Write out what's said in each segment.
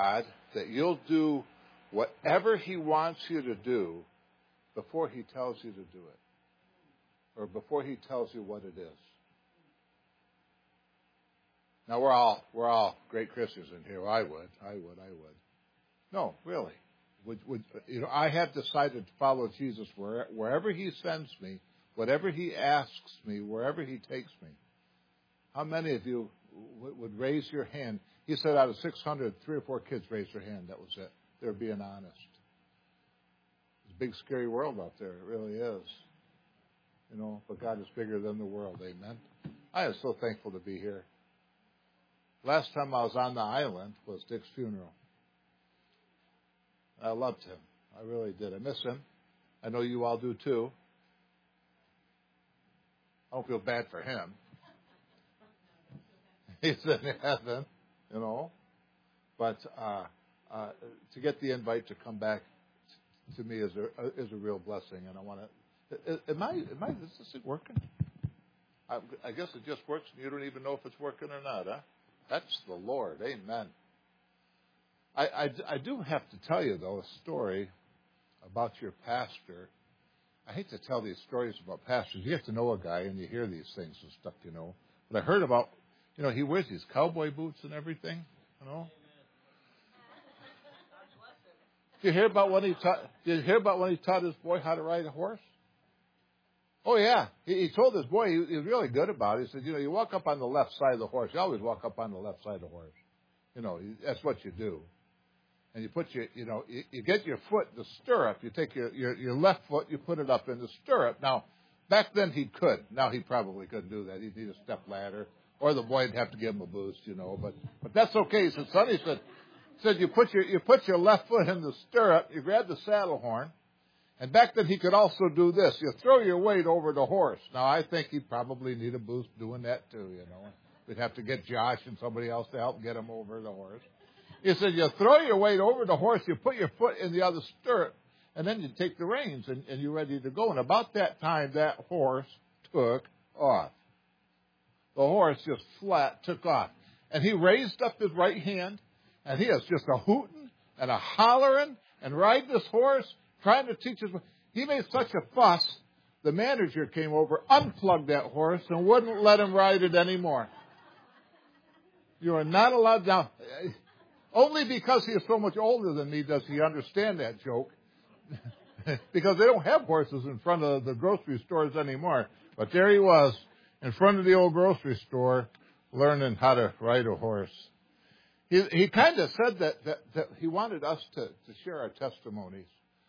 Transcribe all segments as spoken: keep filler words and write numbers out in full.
God that you'll do whatever He wants you to do before He tells you to do it, or before He tells you what it is. Now we're all we're all great Christians in here. I would, I would, I would. No, really. Would, would, you know, I have decided to follow Jesus where, wherever He sends me, whatever He asks me, wherever He takes me. How many of you w- would raise your hand? He said out of six hundred, three or four kids raised their hand. That was it. They're being honest. It's a big, scary world out there. It really is. You know, but God is bigger than the world. Amen. I am so thankful to be here. Last time I was on the island was Dick's funeral. I loved him. I really did. I miss him. I know you all do too. I don't feel bad for him. He's in heaven, you know. But uh, uh, to get the invite to come back t- to me is a is a real blessing, and I want to. Am I? Am I? Is this thing working? I, I guess it just works, and you don't even know if it's working or not, huh? That's the Lord. Amen. I, I, I do have to tell you, though, a story about your pastor. I hate to tell these stories about pastors. You get to know a guy and you hear these things and stuff, you know. But I heard about, you know, he wears these cowboy boots and everything, you know. Did you hear about when he taught? Did you hear about when he taught his boy how to ride a horse? Oh yeah, he, he told his boy he, he was really good about it. He said, you know, you walk up on the left side of the horse. You always walk up on the left side of the horse. You know, that's what you do. And you put your, you know, you, you get your foot in the stirrup. You take your, your, your left foot, you put it up in the stirrup. Now, back then he could. Now he probably couldn't do that. He'd need a step ladder, or the boy'd have to give him a boost, you know. But but that's okay. He said, son, he said, said you put your you put your left foot in the stirrup. You grab the saddle horn, and back then he could also do this. You throw your weight over the horse. Now I think he'd probably need a boost doing that too, you know. We'd have to get Josh and somebody else to help get him over the horse. He said, you throw your weight over the horse, you put your foot in the other stirrup, and then you take the reins, and, and you're ready to go. And about that time, that horse took off. The horse just flat took off. And he raised up his right hand, and he is just a hooting and a hollering and riding this horse, trying to teach his... He made such a fuss, the manager came over, unplugged that horse, and wouldn't let him ride it anymore. You are not allowed now... Only because he is so much older than me does he understand that joke. Because they don't have horses in front of the grocery stores anymore. But there he was, in front of the old grocery store, learning how to ride a horse. He, he kind of said that, that, that he wanted us to, to share our testimonies.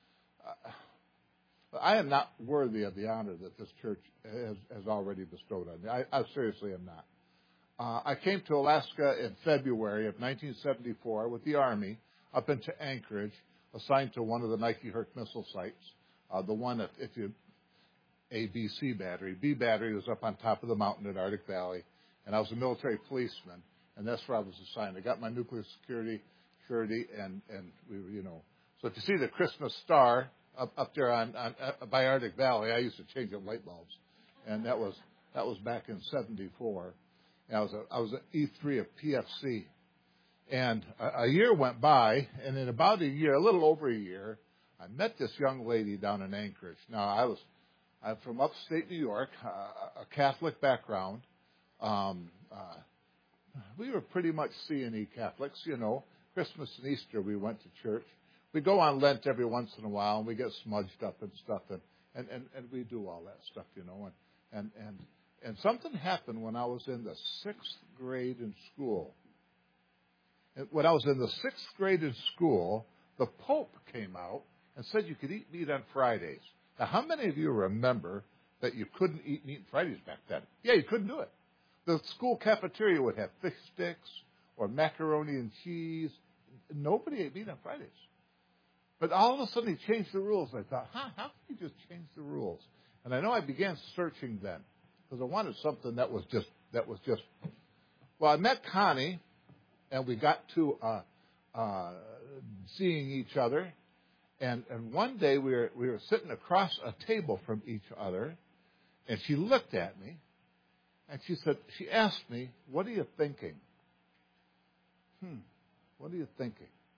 Uh, I am not worthy of the honor that this church has, has already bestowed on me. I, I seriously am not. Uh, I came to Alaska in February of nineteen seventy-four with the Army up into Anchorage, assigned to one of the Nike Herc missile sites. Uh, the one, if, if you, A, B, C battery. B battery was up on top of the mountain at Arctic Valley, and I was a military policeman, and that's where I was assigned. I got my nuclear security surety, and, and we were, you know. So if you see the Christmas star up, up there on, on uh, by Arctic Valley, I used to change up light bulbs, and that was that was back in seventy-four. I was a, I was an E three of P F C, and a, a year went by, and in about a year, a little over a year, I met this young lady down in Anchorage. Now, I was I'm from upstate New York, uh, a Catholic background. Um, uh, we were pretty much C and E Catholics, you know. Christmas and Easter, we went to church. We go on Lent every once in a while, and we get smudged up and stuff, and and, and, and we do all that stuff, you know, and and and. And something happened when I was in the sixth grade in school. And when I was in the sixth grade in school, the Pope came out and said you could eat meat on Fridays. Now, how many of you remember that you couldn't eat meat on Fridays back then? Yeah, you couldn't do it. The school cafeteria would have fish sticks or macaroni and cheese. Nobody ate meat on Fridays. But all of a sudden he changed the rules. I thought, huh, how can he just change the rules? And I know I began searching then, because I wanted something that was just, that was just, well, I met Connie, and we got to uh, uh, seeing each other, and, and one day we were, we were sitting across a table from each other, and she looked at me, and she said, she asked me, what are you thinking? Hmm, what are you thinking?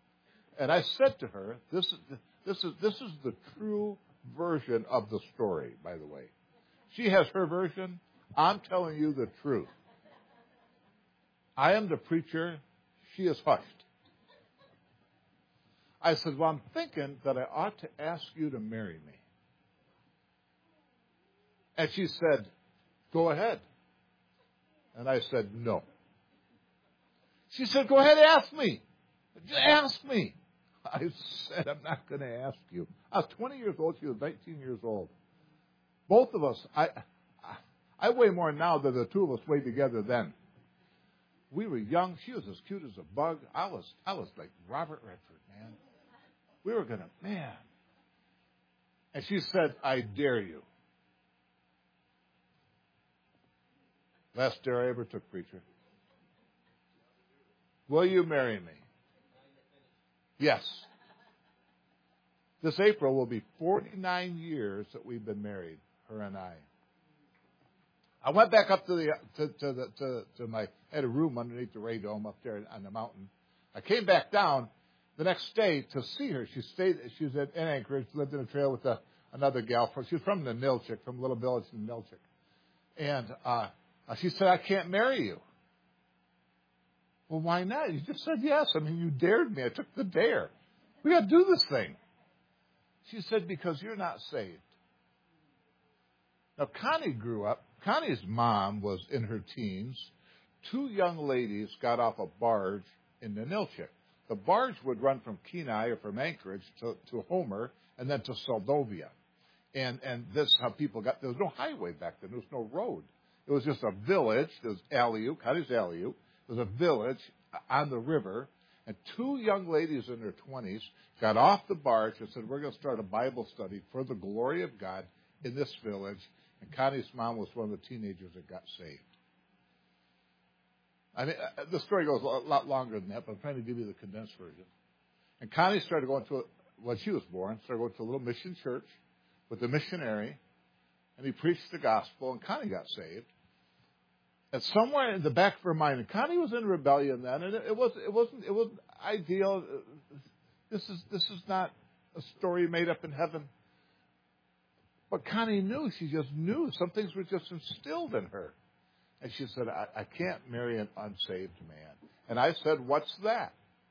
And I said to her, this is, this is, this is the true version of the story, by the way. She has her version. I'm telling you the truth. I am the preacher. She is hushed. I said, well, I'm thinking that I ought to ask you to marry me. And she said, go ahead. And I said, no. She said, go ahead and ask me. Ask me. I said, I'm not going to ask you. I was twenty years old. She was nineteen years old. Both of us, I, I weigh more now than the two of us weighed together then. We were young. She was as cute as a bug. I was, I was like Robert Redford, man. We were going to, man. And she said, I dare you. Last dare I ever took, preacher. Will you marry me? Yes. This April will be forty-nine years that we've been married, her and I. I went back up to the to, to the to, to my I had a room underneath the Ray Dome up there on the mountain. I came back down the next day to see her. She stayed. She was in Anchorage, lived in a trail with a, another gal. From, she was from the Nilchik, from a little village in Nilchik, and uh, she said, "I can't marry you." Well, why not? You just said yes. I mean, you dared me. I took the dare. We got to do this thing. She said, because you're not saved. Now, Connie grew up. Connie's mom was in her teens. Two young ladies got off a barge in the Nilchik. The barge would run from Kenai or from Anchorage to, to Homer and then to Seldovia. And, and this is how people got, there was no highway back then. There was no road. It was just a village. There was Aleut, Connie's Aleut. There was a village on the river, and two young ladies in their twenties got off the barge and said, we're going to start a Bible study for the glory of God in this village. And Connie's mom was one of the teenagers that got saved. I mean, the story goes a lot longer than that, but I'm trying to give you the condensed version. And Connie started going to, a, when she was born, started going to a little mission church with a missionary, and he preached the gospel, and Connie got saved. And somewhere in the back of her mind, and Connie was in rebellion then, and it, it was it wasn't it wasn't ideal. This is this is not a story made up in heaven. But Connie knew, she just knew some things were just instilled in her, and she said, I, I can't marry an unsaved man. And I said, what's that?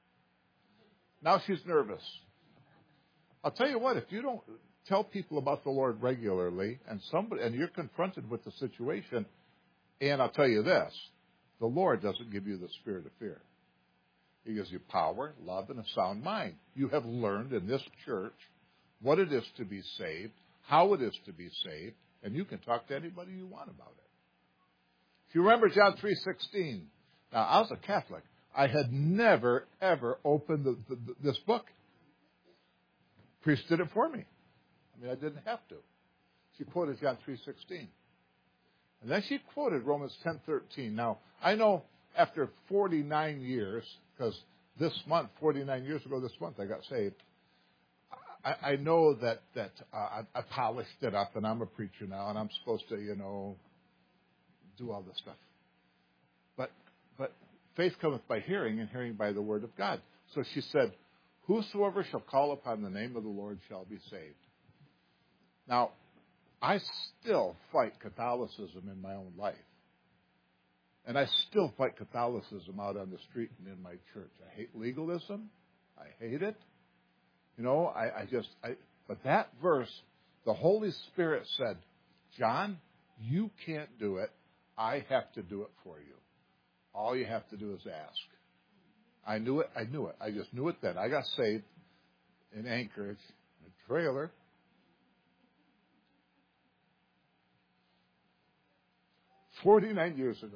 Now she's nervous. I'll tell you what, if you don't tell people about the Lord regularly, and somebody and you're confronted with the situation. And I'll tell you this, the Lord doesn't give you the spirit of fear. He gives you power, love, and a sound mind. You have learned in this church what it is to be saved, how it is to be saved, and you can talk to anybody you want about it. If you remember John three sixteen, now I was a Catholic. I had never, ever opened the, the, the, this book. Priest did it for me. I mean, I didn't have to. She quoted John three sixteen. And then she quoted Romans ten thirteen. Now, I know after forty-nine years, because this month, forty-nine years ago this month, I got saved. I, I know that, that uh, I, I polished it up, and I'm a preacher now, and I'm supposed to, you know, do all this stuff. But, but faith cometh by hearing, and hearing by the word of God. So she said, whosoever shall call upon the name of the Lord shall be saved. Now, I still fight Catholicism in my own life. And I still fight Catholicism out on the street and in my church. I hate legalism. I hate it. You know, I, I just, I, but that verse, the Holy Spirit said, John, you can't do it. I have to do it for you. All you have to do is ask. I knew it. I knew it. I just knew it then. I got saved in Anchorage, in a trailer. forty-nine years ago.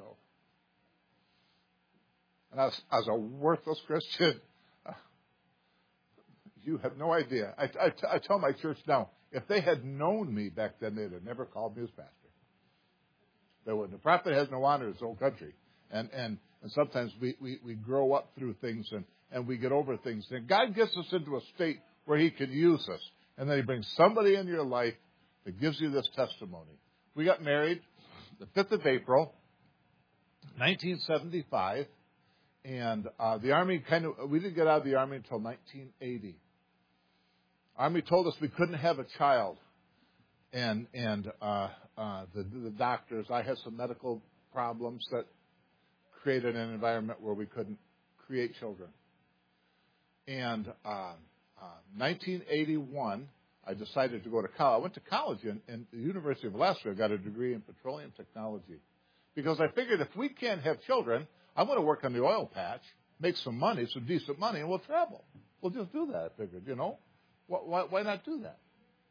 And I was, I was a worthless Christian. Uh, you have no idea. I, I, I tell my church now, if they had known me back then, they'd have never called me as pastor. They wouldn't. The prophet has no honor in his own country. And, and, and sometimes we, we, we grow up through things and, and we get over things. And God gets us into a state where he can use us. And then he brings somebody in your life that gives you this testimony. We got married the fifth of April, nineteen seventy-five, And uh, the Army kind of, we didn't get out of the Army until nineteen eighty. Army told us we couldn't have a child. And and uh, uh, the, the doctors, I had some medical problems that created an environment where we couldn't create children. And uh, uh, nineteen eighty-one, I decided to go to college. I went to college in, in the University of Alaska. I got a degree in petroleum technology. Because I figured if we can't have children, I'm going to work on the oil patch, make some money, some decent money, and we'll travel. We'll just do that, I figured, you know. Why, why not do that?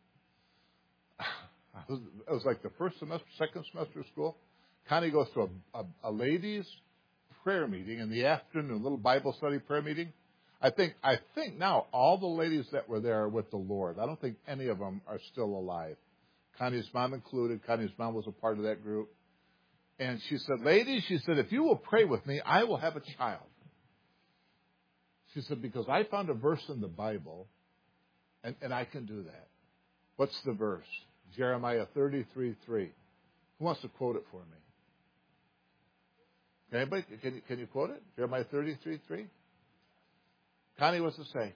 It was, it was like the first semester, second semester of school. Connie goes to a, a, a ladies' prayer meeting in the afternoon, a little Bible study prayer meeting. I think I think now all the ladies that were there are with the Lord. I don't think any of them are still alive. Connie's mom included. Connie's mom was a part of that group. And she said, ladies, she said, if you will pray with me, I will have a child. She said, because I found a verse in the Bible, and, and I can do that. What's the verse? Jeremiah thirty-three three. Who wants to quote it for me? Anybody? Can you, can you quote it? Jeremiah thirty-three three? Connie, what's it say?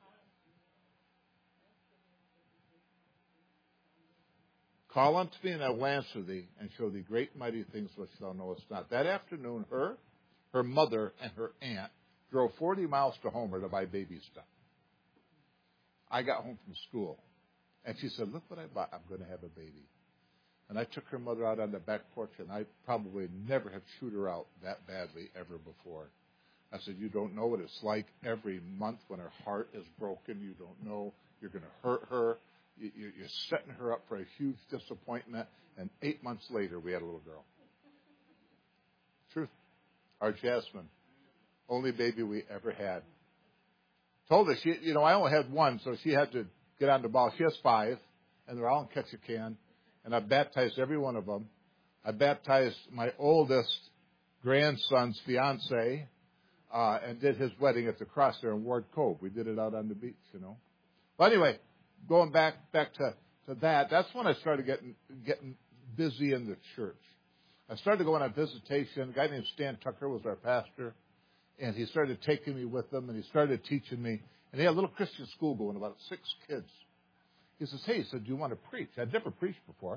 Call unto me, and I will answer thee, and show thee great mighty things which thou knowest not. That afternoon, her, her mother, and her aunt drove forty miles to Homer to buy baby stuff. I got home from school, and she said, look what I bought. I'm going to have a baby. And I took her mother out on the back porch, and I probably never have chewed her out that badly ever before. I said, you don't know what it's like every month when her heart is broken. You don't know you're going to hurt her. You're setting her up for a huge disappointment. And eight months later, we had a little girl. Truth. Our Jasmine. Only baby we ever had. Told her, she, you know, I only had one, so she had to get on the ball. She has five, and they're all in Ketchikan. And I baptized every one of them. I baptized my oldest grandson's fiance, uh, and did his wedding at the cross there in Ward Cove. We did it out on the beach, you know. But anyway, going back back to, to that, that's when I started getting getting busy in the church. I started going on visitation. A guy named Stan Tucker was our pastor, and he started taking me with him, and he started teaching me. And he had a little Christian school going, about six kids. He says, hey, he said, do you want to preach? I'd never preached before.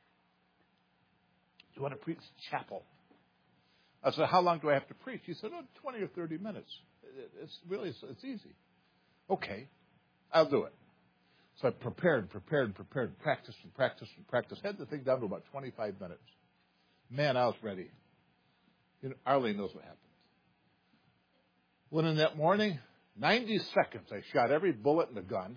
Do you want to preach chapel? I said, how long do I have to preach? He said, oh, twenty or thirty minutes. It's really, it's easy. Okay, I'll do it. So I prepared and prepared and prepared, and practiced and practiced and practiced. Had the thing down to about twenty-five minutes. Man, I was ready. You know, Arlene knows what happened. When in that morning, ninety seconds, I shot every bullet in the gun.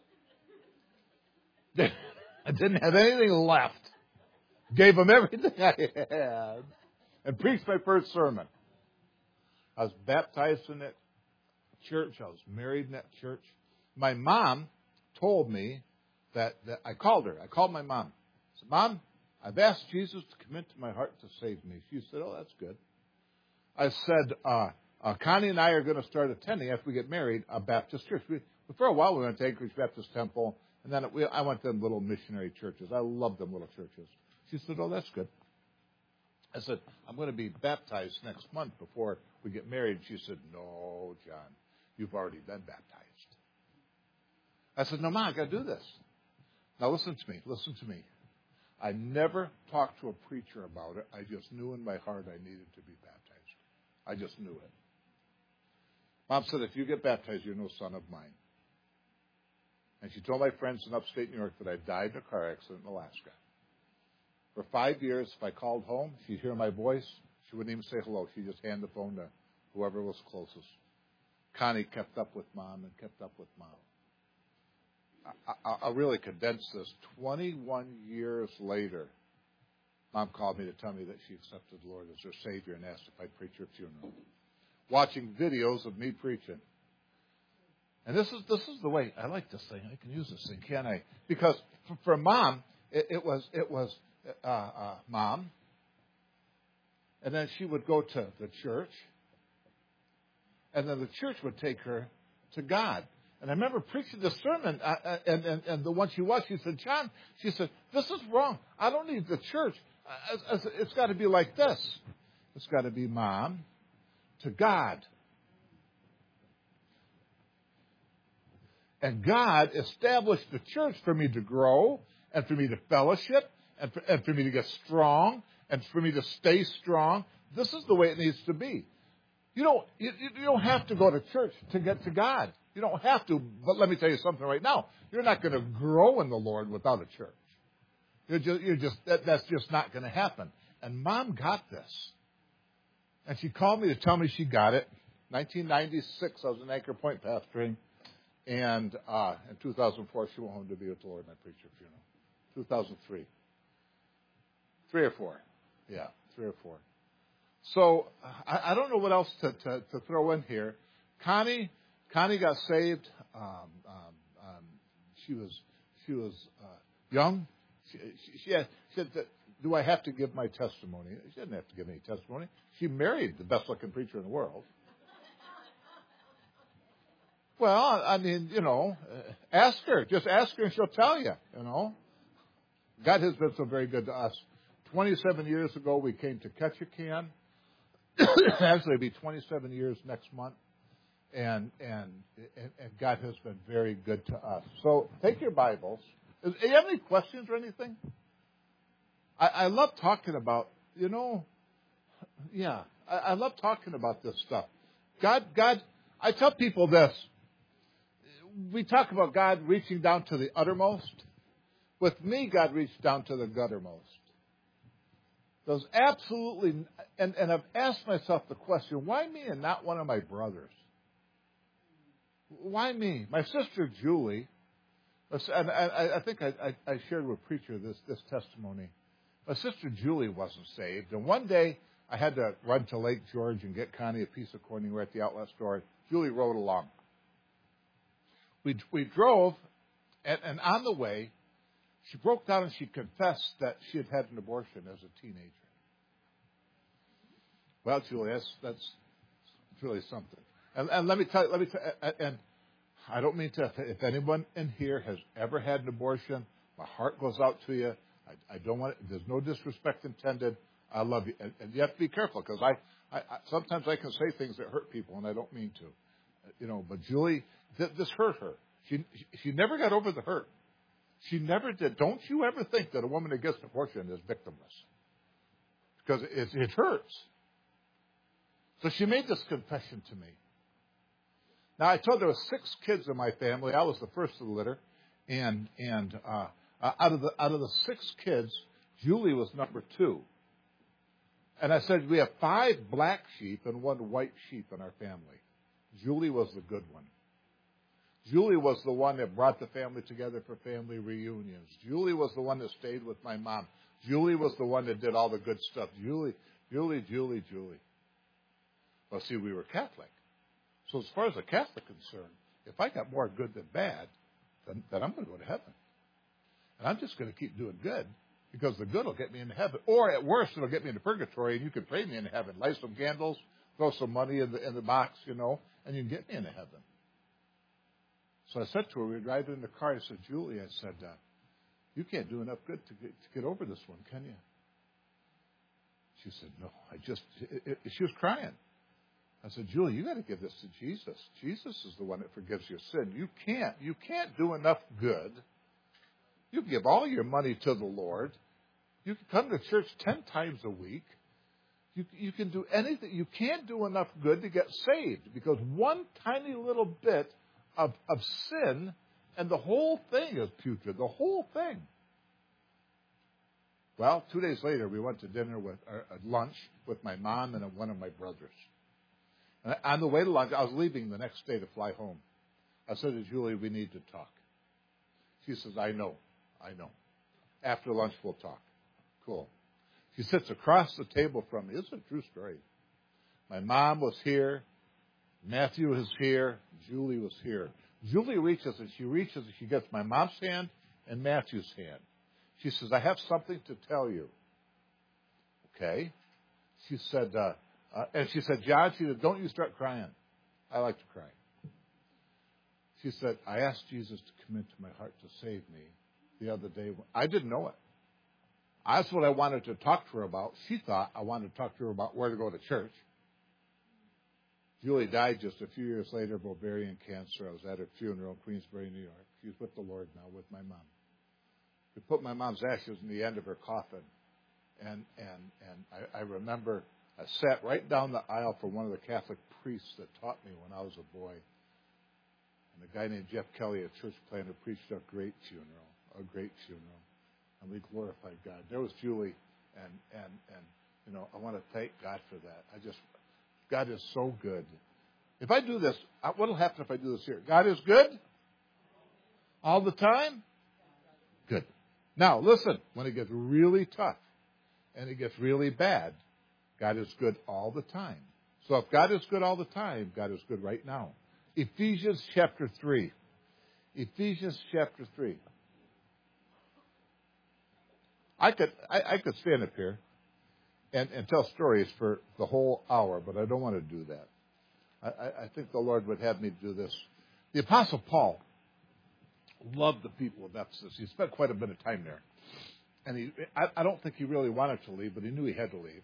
I didn't have anything left. Gave them everything I had. And preached my first sermon. I was baptized in that church. I was married in that church. My mom told me that, that I called her. I called my mom. I said, Mom, I've asked Jesus to come into my heart to save me. She said, oh, that's good. I said, uh, uh, Connie and I are going to start attending, after we get married, a Baptist church. We, for a while, we went to Anchorage Baptist Temple. And then we, I went to them little missionary churches. I love them little churches. She said, oh, that's good. I said, I'm going to be baptized next month before we get married. She said, no, John, you've already been baptized. I said, no, Mom, I got to do this. Now listen to me. Listen to me. I never talked to a preacher about it. I just knew in my heart I needed to be baptized. I just knew it. Mom said, if you get baptized, you're no son of mine. And she told my friends in upstate New York that I died in a car accident in Alaska. For five years, if I called home, she'd hear my voice. She wouldn't even say hello. She'd just hand the phone to whoever was closest. Connie kept up with Mom and kept up with Mom. I, I, I'll really condense this. twenty-one years later, Mom called me to tell me that she accepted the Lord as her Savior and asked if I'd preach her funeral. Watching videos of me preaching. And this is this is the way I like this thing. I can use this thing, can't I? Because for, for Mom, it, it was it was uh, uh, Mom, and then she would go to the church, and then the church would take her to God. And I remember preaching the sermon, uh, and, and and the one she watched, she said, John, she said, this is wrong. I don't need the church. It's got to be like this. It's got to be Mom to God. And God established the church for me to grow and for me to fellowship and for, and for me to get strong and for me to stay strong. This is the way it needs to be. You don't, you, you don't have to go to church to get to God. You don't have to. But let me tell you something right now. You're not going to grow in the Lord without a church. You're just, you're just that, that's just not going to happen. And Mom got this. And she called me to tell me she got it. nineteen ninety-six, I was in Anchor Point pastoring. And uh, in two thousand four, she went home to be with the Lord, and I preached her funeral. two thousand three. Three or four. Yeah, three or four. So I, I don't know what else to, to, to throw in here. Connie, Connie got saved. Um, um, um, she was she was uh, young. She, she, she, had, she said, that, "Do I have to give my testimony?" She didn't have to give any testimony. She married the best-looking preacher in the world. Well, I mean, you know, uh, ask her. Just ask her and she'll tell you, you know. God has been so very good to us. twenty-seven years ago, we came to Ketchikan. Actually, it'll be twenty-seven years next month. And, and, and, and God has been very good to us. So take your Bibles. Do you have any questions or anything? I, I love talking about, you know, yeah, I, I love talking about this stuff. God, God, I tell people this. We talk about God reaching down to the uttermost. With me, God reached down to the guttermost. There's absolutely, and, and I've asked myself the question, why me and not one of my brothers? Why me? My sister Julie, and I, I think I, I, I shared with Preacher this, this testimony. My sister Julie wasn't saved, and one day I had to run to Lake George and get Connie a piece of corn. We were at the outlet store. Julie rode along. We we drove, and, and on the way, she broke down and she confessed that she had had an abortion as a teenager. Well, Julie, that's that's really something. And, and let me tell you, let me tell you, and I don't mean to. If anyone in here has ever had an abortion, my heart goes out to you. I, I don't want. There's no disrespect intended. I love you, and, and you have to be careful because I, I, I sometimes I can say things that hurt people, and I don't mean to. You know, but Julie, th- this hurt her. She she never got over the hurt. She never did. Don't you ever think that a woman that gets an abortion is victimless, because it, it hurts. So she made this confession to me. Now I told her there were six kids in my family. I was the first of the litter, and and uh, out of the out of the six kids, Julie was number two. And I said we have five black sheep and one white sheep in our family. Julie was the good one. Julie was the one that brought the family together for family reunions. Julie was the one that stayed with my mom. Julie was the one that did all the good stuff. Julie, Julie, Julie, Julie. Well, see, we were Catholic. So as far as the Catholic concerned, if I got more good than bad, then, then I'm going to go to heaven. And I'm just going to keep doing good because the good will get me into heaven. Or at worst, it'll get me into purgatory and you can pray me into heaven. Light some candles, throw some money in the, in the box, you know, and you can get me into heaven. So I said to her, we were driving in the car, I said, Julie, I said, uh, you can't do enough good to get, to get over this one, can you? She said, no, I just, it, it, she was crying. I said, Julie, you got to give this to Jesus. Jesus is the one that forgives your sin. You can't, you can't do enough good. You can give all your money to the Lord. You can come to church ten times a week. You, you can do anything. You can't do enough good to get saved because one tiny little bit Of, of sin, and the whole thing is putrid, the whole thing. Well, two days later, we went to dinner with, uh, at lunch with my mom and one of my brothers. And on the way to lunch, I was leaving the next day to fly home. I said to Julie, we need to talk. She says, I know, I know. After lunch, we'll talk. Cool. She sits across the table from me. This is a true story. My mom was here. Matthew is here. Julie was here. Julie reaches and she reaches and she gets my mom's hand and Matthew's hand. She says, I have something to tell you. Okay. She said, uh, uh, and she said, John, she said, don't you start crying. I like to cry. She said, I asked Jesus to come into my heart to save me the other day. I didn't know it. That's what I wanted to talk to her about. She thought I wanted to talk to her about where to go to church. Julie died just a few years later of ovarian cancer. I was at her funeral in Queensbury, New York. She's with the Lord now, with my mom. We put my mom's ashes in the end of her coffin. And and and I, I remember I sat right down the aisle from one of the Catholic priests that taught me when I was a boy. And a guy named Jeff Kelly, a church planter, preached a great funeral, a great funeral. And we glorified God. There was Julie, and, and, and you know, I want to thank God for that. I just, God is so good. If I do this, what will happen if I do this here? God is good? All the time? Good. Now, listen, when it gets really tough and it gets really bad, God is good all the time. So if God is good all the time, God is good right now. Ephesians chapter three. Ephesians chapter three. I could I, I could stand up here and, and tell stories for the whole hour, but I don't want to do that. I, I, I think the Lord would have me do this. The Apostle Paul loved the people of Ephesus. He spent quite a bit of time there. And he I, I don't think he really wanted to leave, but he knew he had to leave.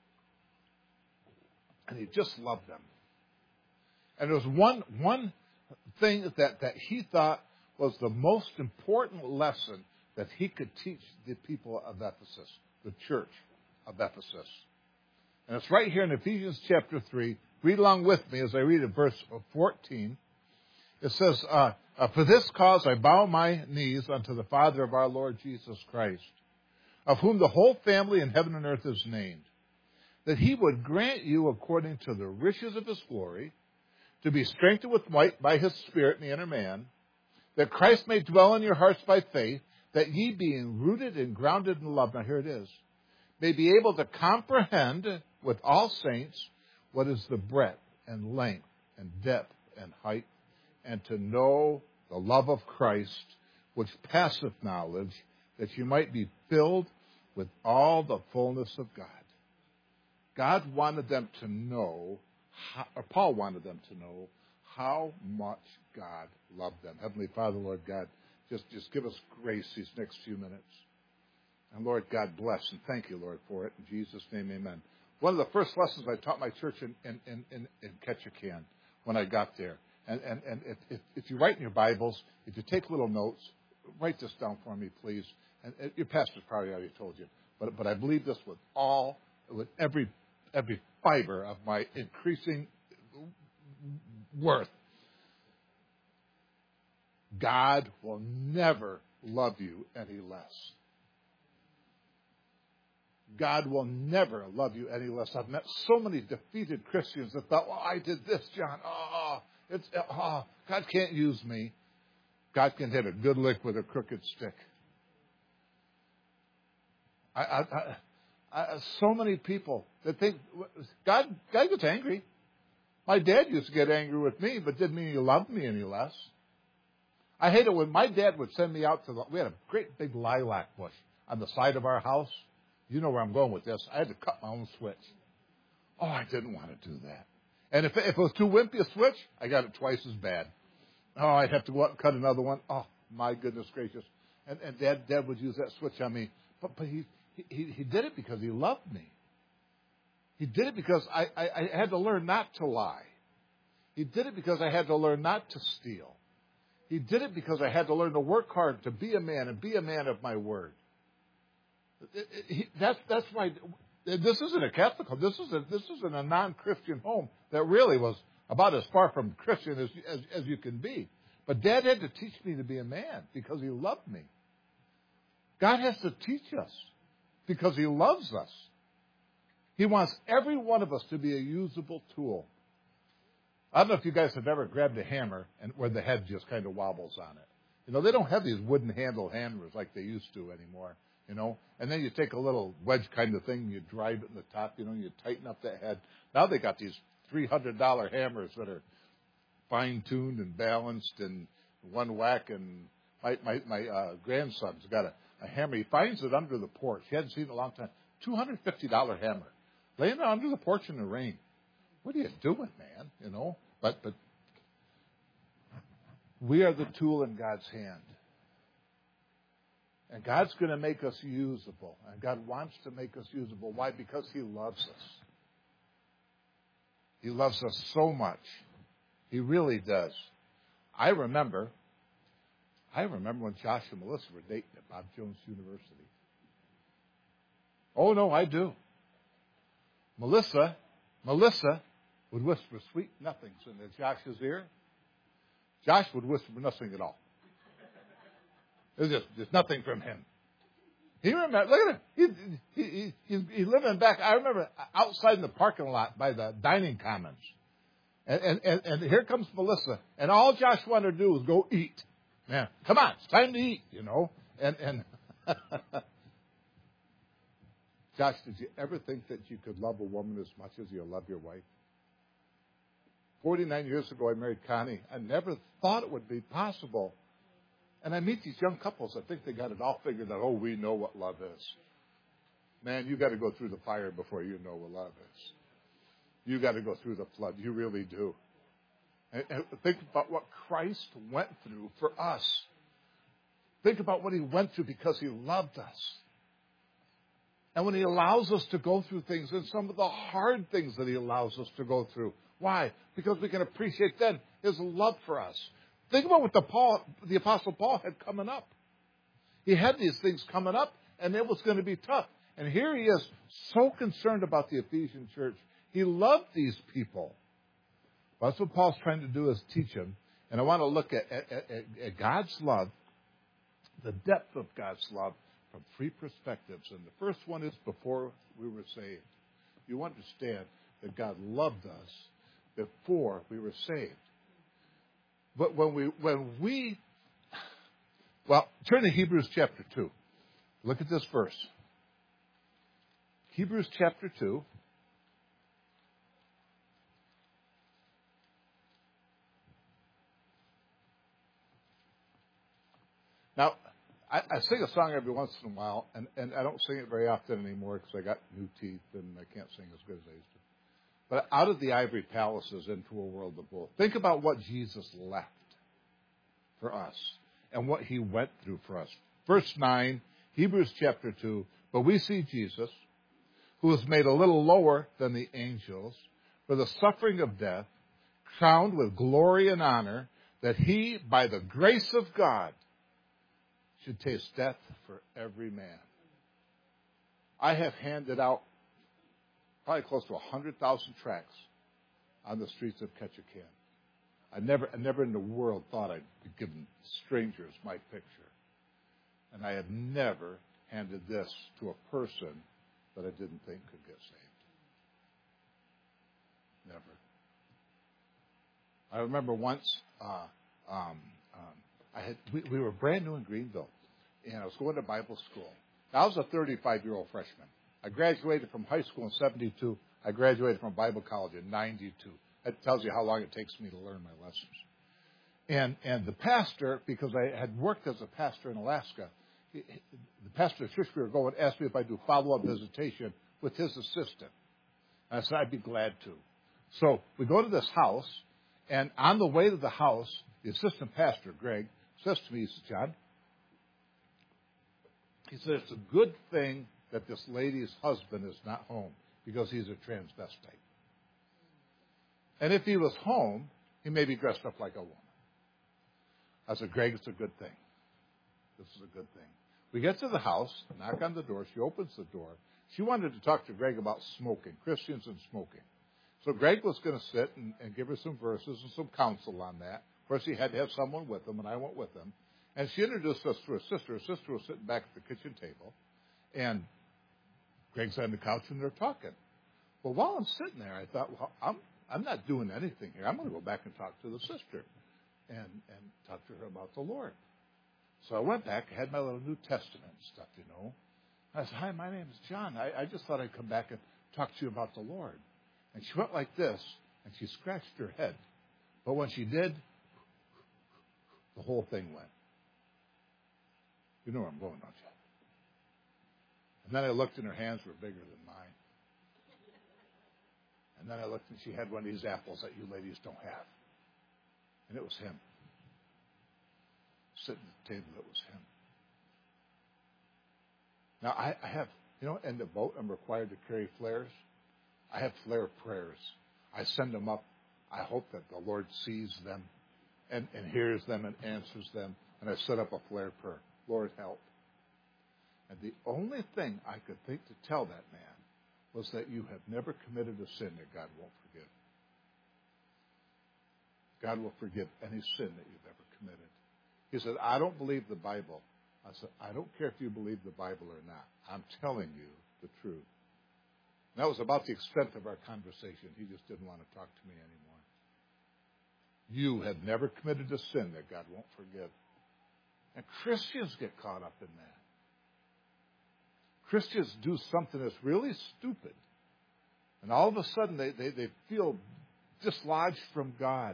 And he just loved them. And there was one one thing that, that he thought was the most important lesson that he could teach the people of Ephesus, the church of Ephesus. And it's right here in Ephesians chapter three. Read along with me as I read at verse fourteen. It says, uh, uh, For this cause I bow my knees unto the Father of our Lord Jesus Christ, of whom the whole family in heaven and earth is named, that he would grant you according to the riches of his glory, to be strengthened with might by his Spirit in the inner man, that Christ may dwell in your hearts by faith, that ye being rooted and grounded in love, now here it is, may be able to comprehend with all saints what is the breadth and length and depth and height, and to know the love of Christ, which passeth knowledge, that you might be filled with all the fullness of God. God wanted them to know, how, or Paul wanted them to know, how much God loved them. Heavenly Father, Lord God, just, just give us grace these next few minutes. And Lord God, bless and thank you, Lord, for it. In Jesus' name, amen. One of the first lessons I taught my church in, in, in, in, in Ketchikan when I got there. And, and, and if, if, if you write in your Bibles, if you take little notes, write this down for me, please. And, and your pastor's probably already told you. But, but I believe this with all, with every every fiber of my increasing worth. God will never love you any less. God will never love you any less. I've met so many defeated Christians that thought, well, I did this, John. Oh, it's, oh, God can't use me. God can hit a good lick with a crooked stick. I, I, I Uh, so many people that think God, God gets angry. My dad used to get angry with me, but didn't mean he loved me any less. I hate it when my dad would send me out to the, we had a great big lilac bush on the side of our house. You know where I'm going with this. I had to cut my own switch. Oh, I didn't want to do that. And if, if it was too wimpy a switch, I got it twice as bad. Oh, I'd have to go out and cut another one. Oh, my goodness gracious. And, and dad, dad would use that switch on me. But, but he, He, he did it because he loved me. He did it because I, I, I had to learn not to lie. He did it because I had to learn not to steal. He did it because I had to learn to work hard to be a man and be a man of my word. It, it, he, that's, that's why this isn't a Catholic home. This isn't, this isn't a non-Christian home that really was about as far from Christian as, as, as you can be. But Dad had to teach me to be a man because he loved me. God has to teach us because he loves us. He wants every one of us to be a usable tool. I don't know if you guys have ever grabbed a hammer and where the head just kind of wobbles on it. You know, they don't have these wooden handle hammers like they used to anymore, you know. And then you take a little wedge kind of thing, you drive it in the top, you know, you tighten up that head. Now they got these three hundred dollars hammers that are fine-tuned and balanced and one whack. And my, my, my uh, grandson's got a A hammer. He finds it under the porch. He hadn't seen it in a long time. two hundred fifty dollars hammer. Laying it under the porch in the rain. What are you doing, man? You know? But but we are the tool in God's hand. And God's going to make us usable. And God wants to make us usable. Why? Because he loves us. He loves us so much. He really does. I remember, I remember when Josh and Melissa were dating at Bob Jones University. Oh, no, I do. Melissa, Melissa would whisper sweet nothings into Josh's ear. Josh would whisper nothing at all. It was just, just nothing from him. He remember, look at him. He, he, he, he's, he's living back. I remember outside in the parking lot by the dining commons. And, and, and, and here comes Melissa. And all Josh wanted to do was go eat. Man, come on, it's time to eat, you know. And, and Josh, did you ever think that you could love a woman as much as you love your wife? forty-nine years ago, I married Connie. I never thought it would be possible. And I meet these young couples. I think they got it all figured out. Oh, we know what love is. Man, you got to go through the fire before you know what love is. You got to go through the flood. You really do. And, and think about what Christ went through for us. Think about what he went through because he loved us. And when he allows us to go through things, and some of the hard things that he allows us to go through. Why? Because we can appreciate then his love for us. Think about what the, Paul, the Apostle Paul had coming up. He had these things coming up, and it was going to be tough. And here he is, so concerned about the Ephesian church. He loved these people. Well, that's what Paul's trying to do is teach them. And I want to look at, at, at, at God's love, the depth of God's love, from three perspectives. And the first one is before we were saved. You understand that God loved us before we were saved. But when we, when we, well, turn to Hebrews chapter two. Look at this verse. Hebrews chapter two. Now, I, I sing a song every once in a while, and, and I don't sing it very often anymore because I got new teeth and I can't sing as good as I used to. But out of the ivory palaces into a world of wool. Think about what Jesus left for us and what he went through for us. Verse nine, Hebrews chapter two. But we see Jesus, who was made a little lower than the angels, for the suffering of death, crowned with glory and honor, that he, by the grace of God, should taste death for every man. I have handed out probably close to one hundred thousand tracts on the streets of Ketchikan. I never, I never in the world thought I'd be giving strangers my picture. And I have never handed this to a person that I didn't think could get saved. Never. I remember once, uh, um, um, I had we, we were brand new in Greenville, and I was going to Bible school. I was a thirty-five-year-old freshman. I graduated from high school in seventy-two. I graduated from Bible college in ninety-two. That tells you how long it takes me to learn my lessons. And and the pastor, because I had worked as a pastor in Alaska, he, the pastor of the church we were going asked me if I'd do follow-up visitation with his assistant. And I said I'd be glad to. So we go to this house, and on the way to the house, the assistant pastor, Greg, says to me, he says, John, he said, it's a good thing that this lady's husband is not home because he's a transvestite. And if he was home, he may be dressed up like a woman. I said, Greg, it's a good thing. This is a good thing. We get to the house, knock on the door. She opens the door. She wanted to talk to Greg about smoking, Christians and smoking. So Greg was going to sit and, and give her some verses and some counsel on that. Of course, he had to have someone with him, and I went with him. And she introduced us to her sister. Her sister was sitting back at the kitchen table. And Greg's on the couch, and they're talking. Well, while I'm sitting there, I thought, well, I'm I'm not doing anything here. I'm going to go back and talk to the sister and, and talk to her about the Lord. So I went back, I had my little New Testament stuff, you know. I said, hi, my name is John. I, I just thought I'd come back and talk to you about the Lord. And she went like this, and she scratched her head. But when she did, the whole thing went. You know where I'm going, don't you? And then I looked, and her hands were bigger than mine. And then I looked, and she had one of these apples that you ladies don't have. And it was him. Sitting at the table, it was him. Now, I, I have, you know, in the boat, I'm required to carry flares. I have flare prayers. I send them up. I hope that the Lord sees them and, and hears them and answers them. And I set up a flare prayer. Lord, help. And the only thing I could think to tell that man was that you have never committed a sin that God won't forgive. God will forgive any sin that you've ever committed. He said, I don't believe the Bible. I said, I don't care if you believe the Bible or not. I'm telling you the truth. And that was about the extent of our conversation. He just didn't want to talk to me anymore. You have never committed a sin that God won't forgive. And Christians get caught up in that. Christians do something that's really stupid. And all of a sudden they, they, they feel dislodged from God.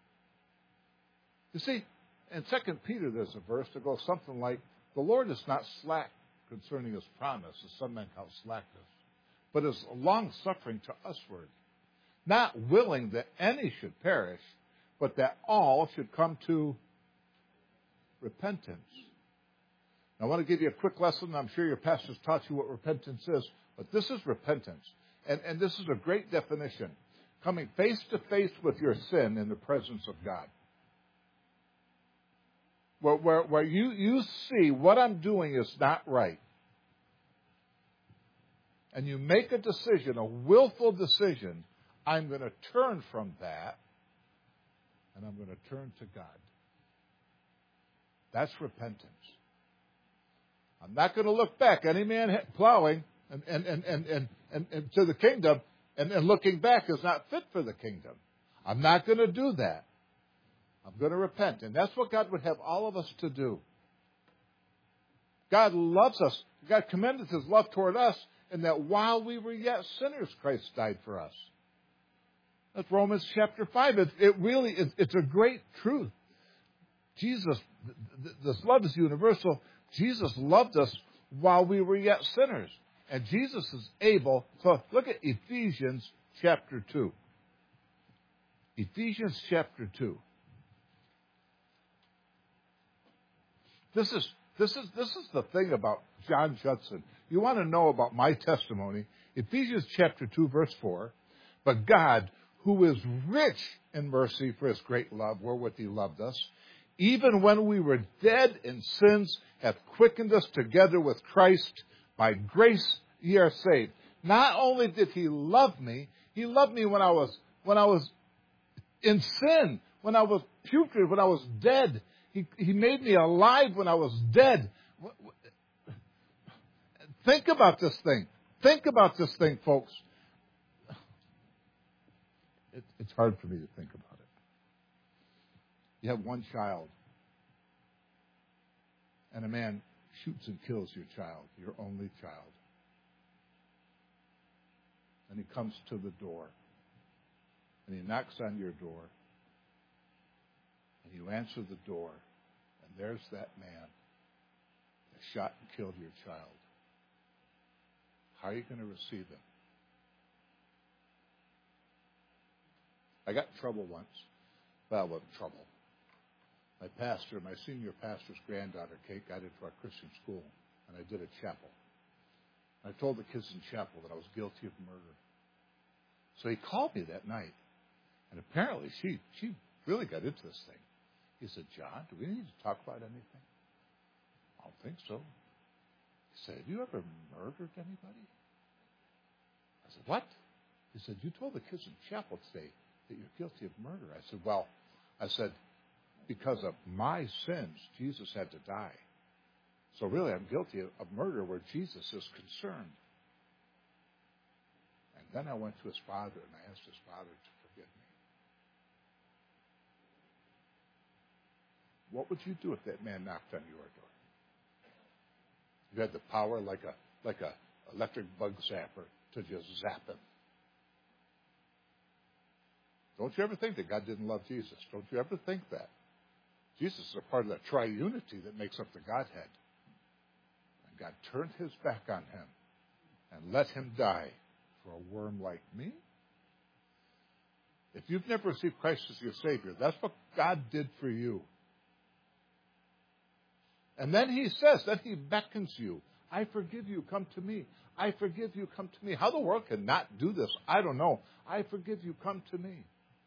You see, in Second Peter there's a verse that goes something like, the Lord is not slack concerning his promise, as some men count slackness, but is long-suffering to usward, not willing that any should perish, but that all should come to repentance. Now, I want to give you a quick lesson. I'm sure your pastor's taught you what repentance is, but this is repentance. And, and this is a great definition. Coming face to face with your sin in the presence of God. Where, where, where you, you see what I'm doing is not right. And you make a decision, a willful decision, I'm going to turn from that, and I'm going to turn to God. That's repentance. I'm not going to look back. Any man plowing and, and, and, and, and, and, and to the kingdom and, and looking back is not fit for the kingdom. I'm not going to do that. I'm going to repent. And that's what God would have all of us to do. God loves us. God commended his love toward us in that while we were yet sinners, Christ died for us. That's Romans chapter five. It, it really is, it's a great truth. Jesus, this love is universal. Jesus loved us while we were yet sinners. And Jesus is able, so look at Ephesians chapter two. Ephesians chapter two. This is, this is, this is the thing about John Judson. You want to know about my testimony? Ephesians chapter two, verse four. But God, who is rich in mercy for his great love, wherewith he loved us, even when we were dead in sins, hath quickened us together with Christ. By grace ye are saved. Not only did he love me, he loved me when I was when I was in sin, when I was putrid, when I was dead. He, he made me alive when I was dead. Think about this thing. Think about this thing, folks. It, it's hard for me to think about it. You have one child, and a man shoots and kills your child, your only child. And he comes to the door, and he knocks on your door, and you answer the door, and there's that man that shot and killed your child. How are you going to receive him? I got in trouble once. Well, it wasn't trouble. My pastor, my senior pastor's granddaughter, Kate, got into our Christian school, and I did a chapel. I told the kids in chapel that I was guilty of murder. So he called me that night, and apparently she she really got into this thing. He said, John, do we need to talk about anything? I don't think so. He said, have you ever murdered anybody? I said, what? He said, you told the kids in chapel today that you're guilty of murder. I said, well, I said, because of my sins, Jesus had to die. So really, I'm guilty of murder where Jesus is concerned. And then I went to his father, and I asked his father to forgive me. What would you do if that man knocked on your door? You had the power like a like a electric bug zapper to just zap him. Don't you ever think that God didn't love Jesus? Don't you ever think that? Jesus is a part of that triunity that makes up the Godhead. And God turned his back on him and let him die for a worm like me. If you've never received Christ as your Savior, that's what God did for you. And then he says, that he beckons you. I forgive you, come to me. I forgive you, come to me. How the world can not do this, I don't know. I forgive you, come to me.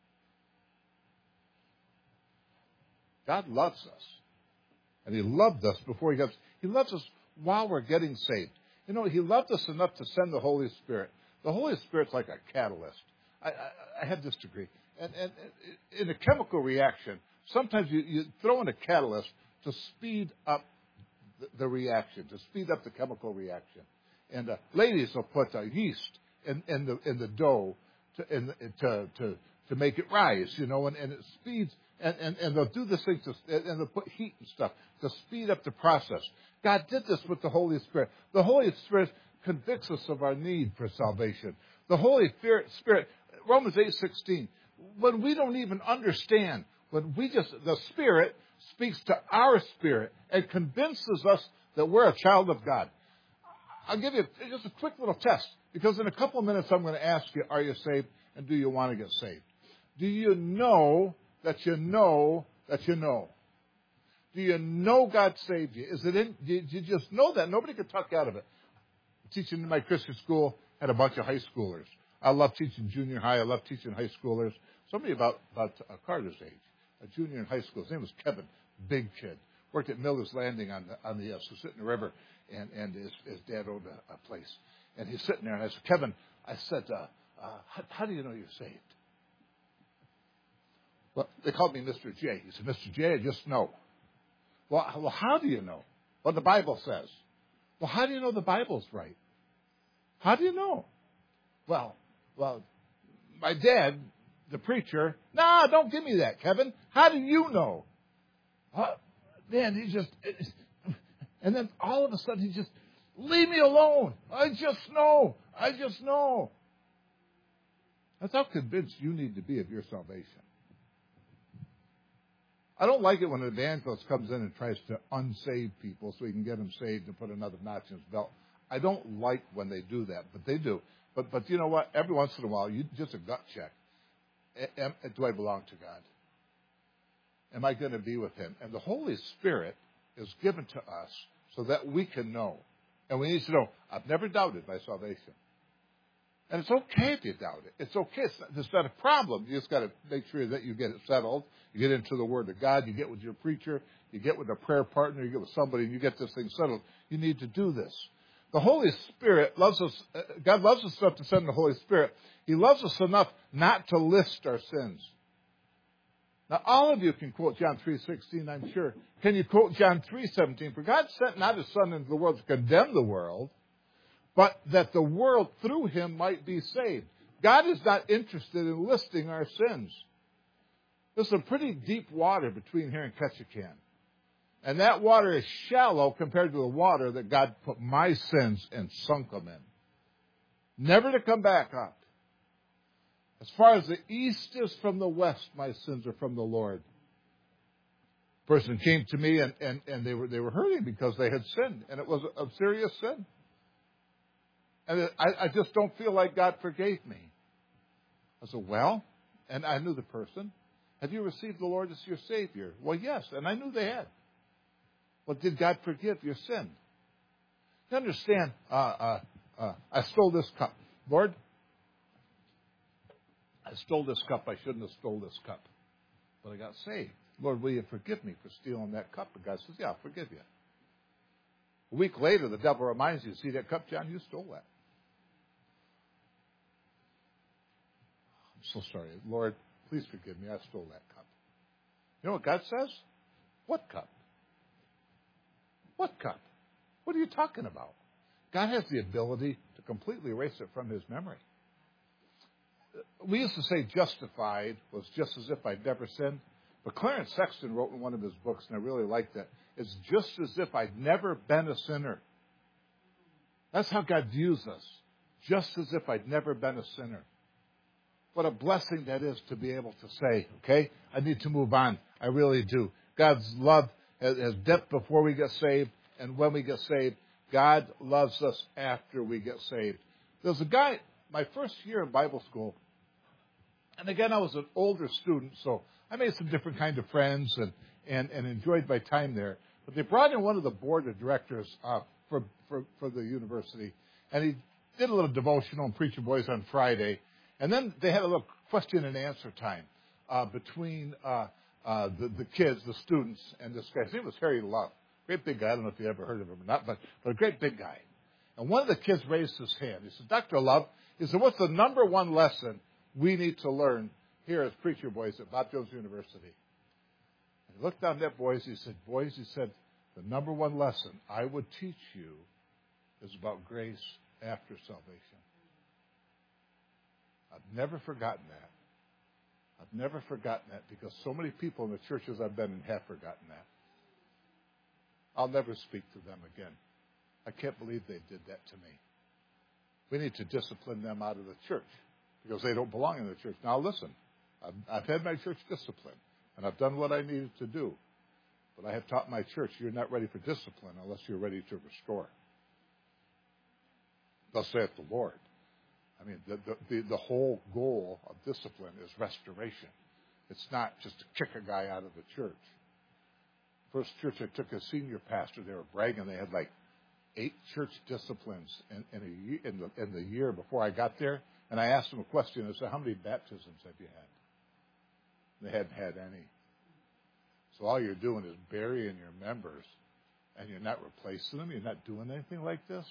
God loves us. And he loved us before he got, he loves us while we're getting saved. You know, he loved us enough to send the Holy Spirit. The Holy Spirit's like a catalyst. I, I, I have this degree. And, and, and in a chemical reaction, sometimes you, you throw in a catalyst to speed up the, the reaction, to speed up the chemical reaction. And uh, ladies will put uh, yeast in, in the in the dough to, in, to to to make it rise, you know, and, and it speeds. And, and, and they'll do this thing to, and they'll put heat and stuff to speed up the process. God did this with the Holy Spirit. The Holy Spirit convicts us of our need for salvation. The Holy Spirit, Spirit Romans eight sixteen, when we don't even understand, when we just, the Spirit speaks to our spirit and convinces us that we're a child of God. I'll give you just a quick little test, because in a couple of minutes I'm going to ask you, are you saved and do you want to get saved? Do you know that you know that you know? Do you know God saved you? Is it in, did you just know that? Nobody could talk you out of it. Teaching in my Christian school, had a bunch of high schoolers. I love teaching junior high. I love teaching high schoolers. Somebody about, about uh, Carter's age, a junior in high school. His name was Kevin, big kid. Worked at Miller's Landing on the, on the uh, Susitna River, and, and his, his dad owned a, a place. And he's sitting there, and I said, Kevin, I said, uh, uh, how, how do you know you're saved? Well, they called me Mister J. He said, Mister J, I just know. Well, well, how do you know? Well, the Bible says. Well, how do you know the Bible's right? How do you know? Well, well, my dad, the preacher, nah, don't give me that, Kevin. How do you know? Uh, man, he just, and then all of a sudden he just, leave me alone. I just know. I just know. That's how convinced you need to be of your salvation. I don't like it when an evangelist comes in and tries to unsave people so he can get them saved and put another notch in his belt. I don't like when they do that, but they do. But but you know what? Every once in a while, you just a gut check. Am, do I belong to God? Am I going to be with him? And the Holy Spirit is given to us so that we can know. And we need to know, I've never doubted my salvation. And it's okay if you doubt it. It's okay. It's not, it's not a problem. You just got to make sure that you get it settled. You get into the Word of God. You get with your preacher. You get with a prayer partner. You get with somebody, and you get this thing settled. You need to do this. The Holy Spirit loves us. Uh, God loves us enough to send the Holy Spirit. He loves us enough not to list our sins. Now, all of you can quote John three sixteen, I'm sure. Can you quote John three seventeen? For God sent not his Son into the world to condemn the world, but that the world through him might be saved. God is not interested in listing our sins. There's some pretty deep water between here and Ketchikan. And that water is shallow compared to the water that God put my sins and sunk them in. Never to come back up. As far as the east is from the west, my sins are from the Lord. A person came to me and, and, and they were they were hurting because they had sinned. And it was a, a serious sin. And I, I just don't feel like God forgave me. I said, well, and I knew the person. Have you received the Lord as your Savior? Well, yes, and I knew they had. Well, did God forgive your sin? You understand, uh, uh, uh, I stole this cup. Lord, I stole this cup. I shouldn't have stole this cup. But I got saved. Lord, will you forgive me for stealing that cup? And God says, yeah, I'll forgive you. A week later, the devil reminds you, see that cup, John? You stole that. I'm so sorry. Lord, please forgive me. I stole that cup. You know what God says? What cup? What cup? What are you talking about? God has the ability to completely erase it from his memory. We used to say justified was just as if I'd never sinned. But Clarence Sexton wrote in one of his books, and I really liked that, it's just as if I'd never been a sinner. That's how God views us. Just as if I'd never been a sinner. What a blessing that is to be able to say, okay, I need to move on. I really do. God's love has depth before we get saved, and when we get saved, God loves us after we get saved. There's a guy, my first year in Bible school, and again, I was an older student, so I made some different kind of friends and, and, and enjoyed my time there. But they brought in one of the board of directors uh, for, for, for the university, and he did a little devotional and Preacher Boys on Friday, and then they had a little question and answer time uh, between uh, uh, the, the kids, the students, and this guy. His name was Harry Love. Great big guy. I don't know if you ever heard of him or not, but, but a great big guy. And one of the kids raised his hand. He said, Doctor Love, he said, what's the number one lesson we need to learn here as Preacher Boys at Bob Jones University? And he looked down at boys. He said, boys, he said, the number one lesson I would teach you is about grace after salvation. I've never forgotten that. I've never forgotten that because so many people in the churches I've been in have forgotten that. I'll never speak to them again. I can't believe they did that to me. We need to discipline them out of the church because they don't belong in the church. Now listen, I've, I've had my church discipline, and I've done what I needed to do. But I have taught my church, you're not ready for discipline unless you're ready to restore. Thus saith the Lord. I mean, the, the, the, the whole goal of discipline is restoration. It's not just to kick a guy out of the church. First church I took a senior pastor, they were bragging they had like eight church disciplines in, in, a, in, the, in the year before I got there. And I asked them a question. I said, how many baptisms have you had? They hadn't had any. So all you're doing is burying your members, and you're not replacing them. You're not doing anything like this.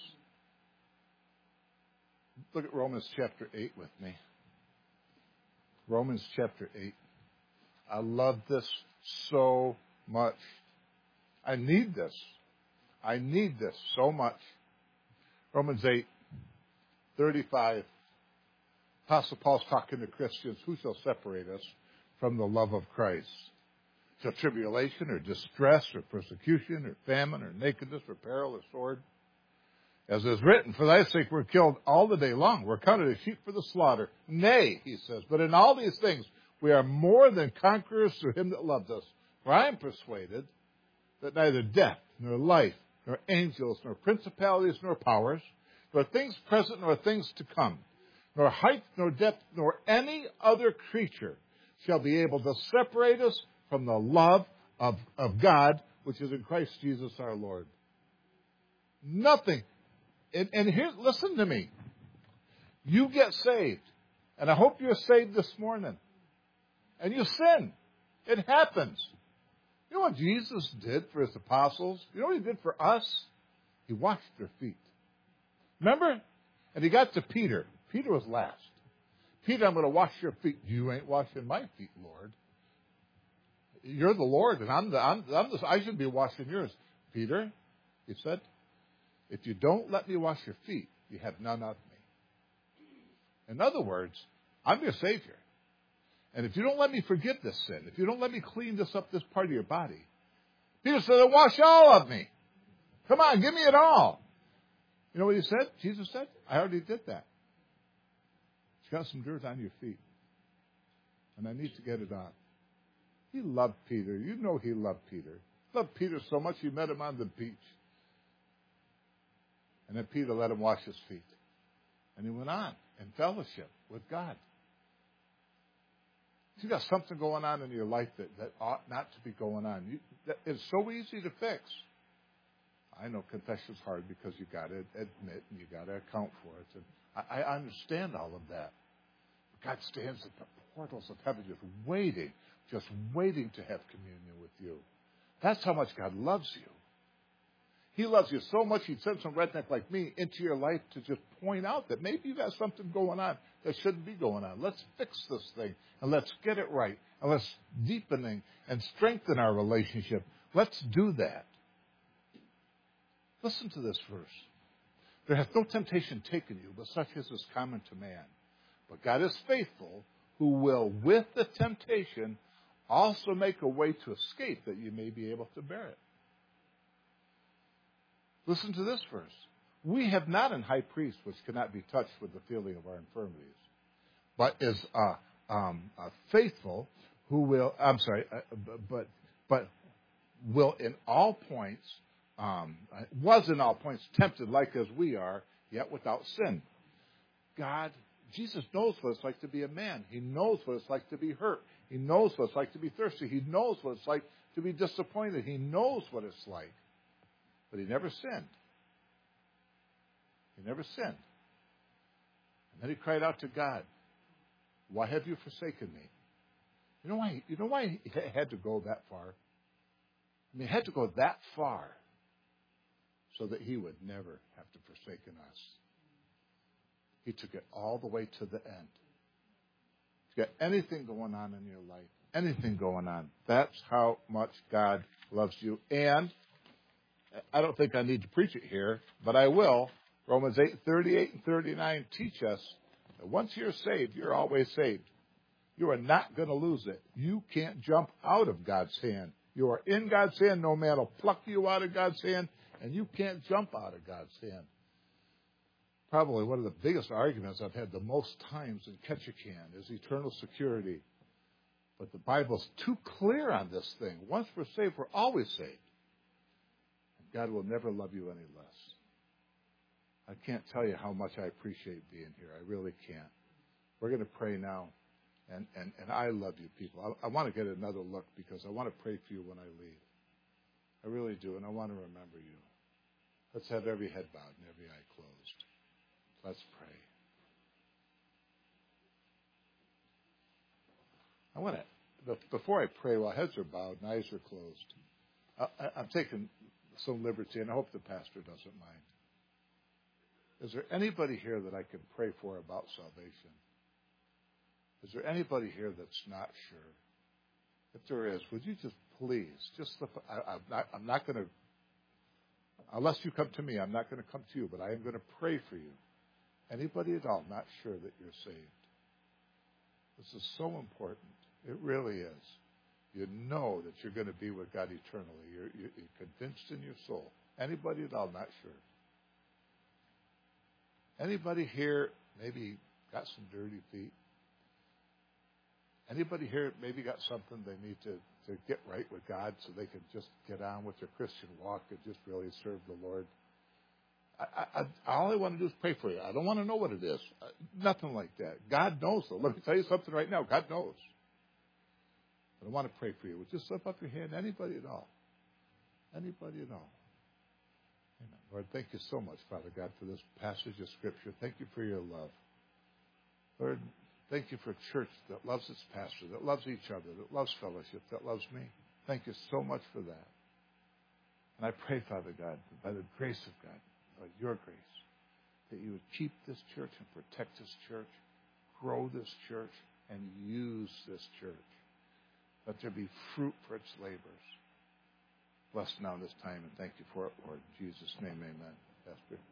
Look at Romans chapter eight with me. Romans chapter eight. I love this so much. I need this. I need this so much. Romans eight, thirty-five. Apostle Paul's talking to Christians. Who shall separate us from the love of Christ? Shall tribulation or distress or persecution or famine or nakedness or peril or sword? As is written, for thy sake we're killed all the day long. We're counted as sheep for the slaughter. Nay, he says, but in all these things we are more than conquerors through him that loved us. For I am persuaded that neither death, nor life, nor angels, nor principalities, nor powers, nor things present, nor things to come, nor height, nor depth, nor any other creature shall be able to separate us from the love of, of God, which is in Christ Jesus our Lord. Nothing. And, and here, listen to me. You get saved. And I hope you're saved this morning. And you sin. It happens. You know what Jesus did for his apostles? You know what he did for us? He washed their feet. Remember? And he got to Peter. Peter was last. Peter, I'm going to wash your feet. You ain't washing my feet, Lord. You're the Lord, and I'm the, I'm, I'm the, I should be washing yours. Peter, he said, if you don't let me wash your feet, you have none of me. In other words, I'm your Savior. And if you don't let me forgive this sin, if you don't let me clean this up, this part of your body, Peter said, wash all of me. Come on, give me it all. You know what he said? Jesus said, I already did that. It's got some dirt on your feet. And I need to get it on. He loved Peter. You know he loved Peter. He loved Peter so much he met him on the beach. And then Peter let him wash his feet. And he went on in fellowship with God. You got something going on in your life that, that ought not to be going on. You, that, it's so easy to fix. I know confession's hard because you got to admit and you got to account for it. And I, I understand all of that. But God stands at the portals of heaven just waiting, just waiting to have communion with you. That's how much God loves you. He loves you so much he'd send some redneck like me into your life to just point out that maybe you got something going on that shouldn't be going on. Let's fix this thing and let's get it right. And let's deepen and strengthen our relationship. Let's do that. Listen to this verse. There hath no temptation taken you, but such as is common to man. But God is faithful, who will with the temptation also make a way to escape that you may be able to bear it. Listen to this verse. We have not an high priest which cannot be touched with the feeling of our infirmities, but is uh, um, uh, faithful, who will, I'm sorry, uh, but but will in all points, um, was in all points tempted like as we are, yet without sin. God, Jesus knows what it's like to be a man. He knows what it's like to be hurt. He knows what it's like to be thirsty. He knows what it's like to be disappointed. He knows what it's like. But he never sinned. He never sinned. And then he cried out to God, why have you forsaken me? You know why, you know why he had to go that far? I mean, he had to go that far so that he would never have to forsaken us. He took it all the way to the end. If you got anything going on in your life, anything going on, that's how much God loves you. And I don't think I need to preach it here, but I will. Romans eight, thirty-eight and thirty-nine teach us that once you're saved, you're always saved. You are not going to lose it. You can't jump out of God's hand. You are in God's hand. No man will pluck you out of God's hand, and you can't jump out of God's hand. Probably one of the biggest arguments I've had the most times in Ketchikan is eternal security. But the Bible's too clear on this thing. Once we're saved, we're always saved. And God will never love you any less. I can't tell you how much I appreciate being here. I really can't. We're going to pray now. And, and, and I love you people. I, I want to get another look because I want to pray for you when I leave. I really do. And I want to remember you. Let's have every head bowed and every eye closed. Let's pray. I want to, before I pray, while heads are bowed and eyes are closed, I, I, I'm taking some liberty, and I hope the pastor doesn't mind. Is there anybody here that I can pray for about salvation? Is there anybody here that's not sure? If there is, would you just please, just slip, I, I'm not, I'm not going to, unless you come to me, I'm not going to come to you, but I am going to pray for you. Anybody at all not sure that you're saved? This is so important. It really is. You know that you're going to be with God eternally. You're, you're convinced in your soul. Anybody at all not sure? Anybody here maybe got some dirty feet? Anybody here maybe got something they need to, to get right with God so they can just get on with their Christian walk and just really serve the Lord? I, I, all I want to do is pray for you. I don't want to know what it is. Uh, nothing like that. God knows, though. Let me tell you something right now. God knows. But I want to pray for you. Would you slip up your hand? Anybody at all? Anybody at all? Amen. Lord, thank you so much, Father God, for this passage of Scripture. Thank you for your love. Lord, thank you for a church that loves its pastor, that loves each other, that loves fellowship, that loves me. Thank you so much for that. And I pray, Father God, that by the grace of God, by your grace, that you would keep this church and protect this church, grow this church, and use this church. Let there be fruit for its labors. Bless now this time, and thank you for it, Lord. In Jesus' name, amen. Pastor.